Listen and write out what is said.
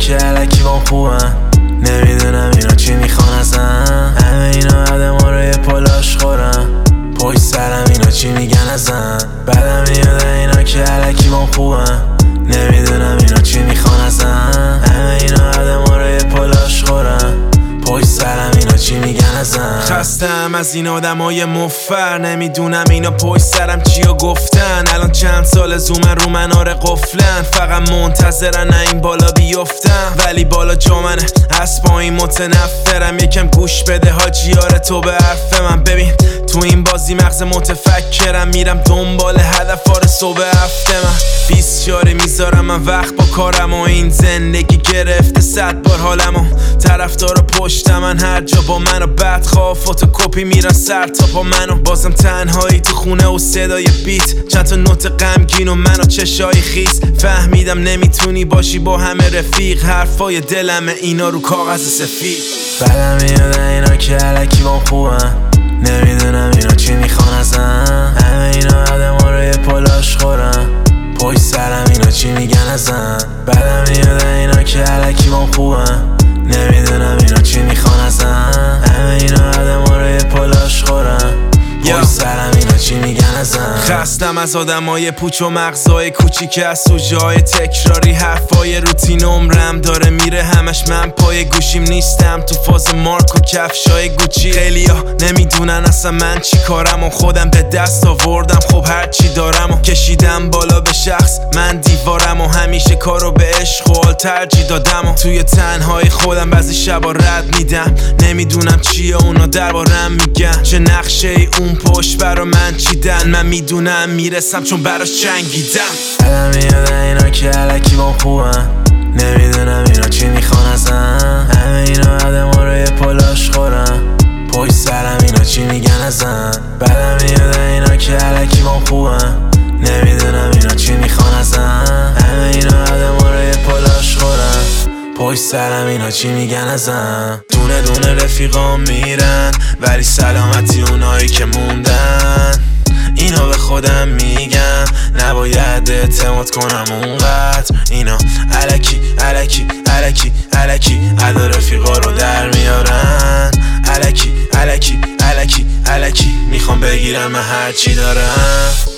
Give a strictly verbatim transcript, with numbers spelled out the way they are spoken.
که علکی با خوبن، نمیدونم اینا چی میخوان ازن. همه اینا آدم ها رو یه پلاش خورن، پشت سرم اینا چی میگن ازن. بعدم میاد اینا که علکی با خوبن، نمیدونم اینا چی میخوان ازن. همه اینا آدم ها رو یه پلاش خورن، پشت سرم اینا چی میگن ازن. خستم از این آدم های مفر، نمیدونم اینا پشت سرم چیا گفتن. الان چند سال زومن رو مناره قفلن، فقط منتظرن نه این بالا بیفتم. ولی بالا جا منه از پایین متنفرم. یکم گوش بده حاجیاره تو به حرف من. ببین تو این بازی مغز متفکرم، میرم دنبال هدف ها صبح هفته. من بیست جاری میذارم من وقت با کارم، و این زندگی گرفته صد بار حالمو. طرفدارا پشت من هر جا با منو بدخواه فوتوکوپی میرن سر تا پا منو. بازم تنهایی تو خونه و صدای بیت، چند تا نوت غمگین و منو چشای خیس. فهمیدم نمیتونی باشی با همه رفیق، حرفای دلمه اینا رو کاغذ سفید. بعدم میاد اینا که علکی با خوبن، نمیدونم اینا چی میخوان ازن. همه اینا آدم ها رو یه پلاش خورن، پشت سرم اینا چی میگن ازن. بعدم میاد اینا که علکی با خوبن، نمیدونم اینا چی میخوان ازن. همه اینا آدم ها رو یه پلاش خورن، پشت سرم اینا چی میگن ازن. خستم از آدمای پوچ و مغزای کوچیک، از سوژه‌های تکراری، حرفای روتین. عمرم داره میره همش من پای گوشیم نیستم، تو فاز مارک و کفشای گوچی. خیلیا نمیدونن اصلا من چی کارم، و خودم به دست آوردم خب هر چی دارم و کشیدم بالا به شخص. من دیوارم و همیشه کارو به عشق و حال ترجیح دادم، و توی تنهای خودم بعضی شبا رد میدم. نمیدونم چیه اونا دربارم میگن، چه نقشه ای اون پشت برا من چیدن. من میدونم میرسم چون براش جنگیدم. بعدم میاد اینا که علکی با خوبن، نمیدونم اینا چی میخوان ازن. همه اینا آدم ها رو یه پلاش خورن، پشت سرم اینا چی میگن ازن. بعدم میاد اینا که علکی با خوبن، نمیدونم اینا چی میخوان ازن. همه اینا آدم ها رو یه پلاش خورن، پشت سرم اینا چی میگن ازن. دونه دونه رفیقام میرن، ولی سلامتی اونایی که موندن. اینا به خودم میگم نباید اعتماد کنم اونقدر. اینا الکی الکی الکی الکی ادا رفیقا رو در میارن. الکی الکی الکی الکی میخوام بگیرم من هرچی دارم.